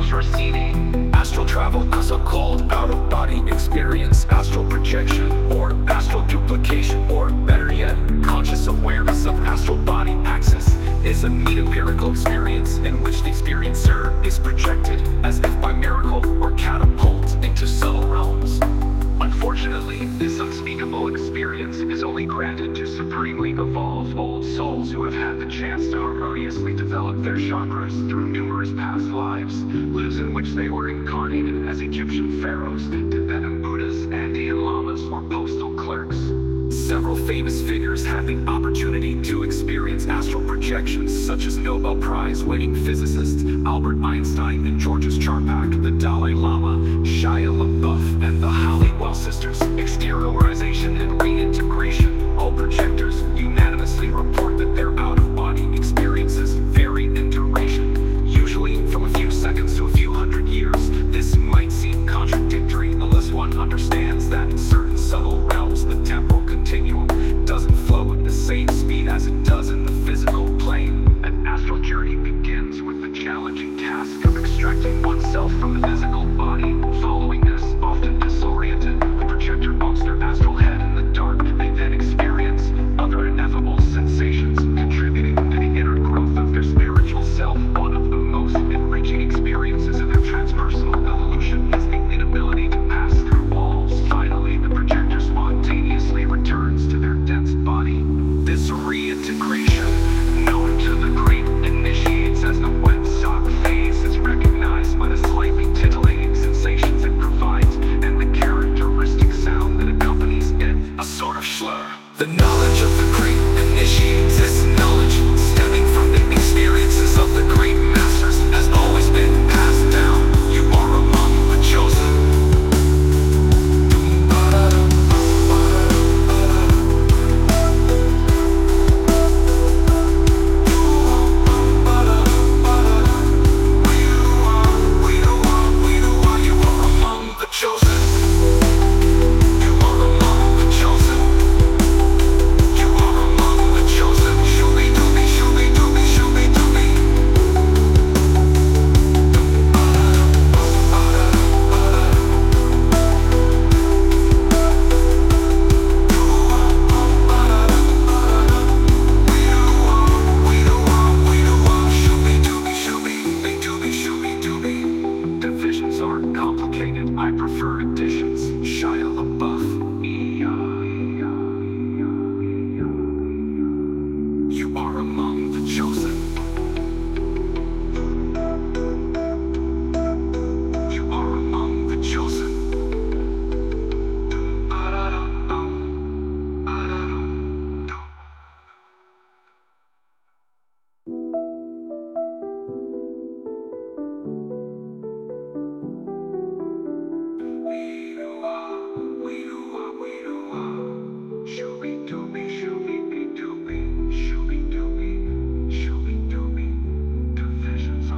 Rossini. Astral travel, also called out-of-body experience, astral projection, or astral duplication, or better yet, conscious awareness of astral body axis, is a meta-empirical experience in which the experiencer is projected, as if by miracle or catapult, into subtle realms. Unfortunately, this unspeakable experience is only granted to supremely evolved old souls who have had the chance to harmoniously develop their chakras through numerous past lives in which they were incarnated as Egyptian pharaohs, Tibetan Buddhas, Andean lamas, or postal clerks. Several famous figures had the opportunity to experience astral projections, such as Nobel Prize-winning physicists Albert Einstein and Georges Charpak, the Dalai Lama, Shia LaBeouf, and the Halliwell sisters. Exteriorization and reintegration. All projectors unanimously report that their out-of-body experiences vary in duration, usually from a few seconds to a few hundred years. This might seem contradictory unless one understands that in certain subtle realms the temporal continuum doesn't flow at the same speed as it does in the physical plane. An astral journey begins with the challenging task of extracting oneself from the physical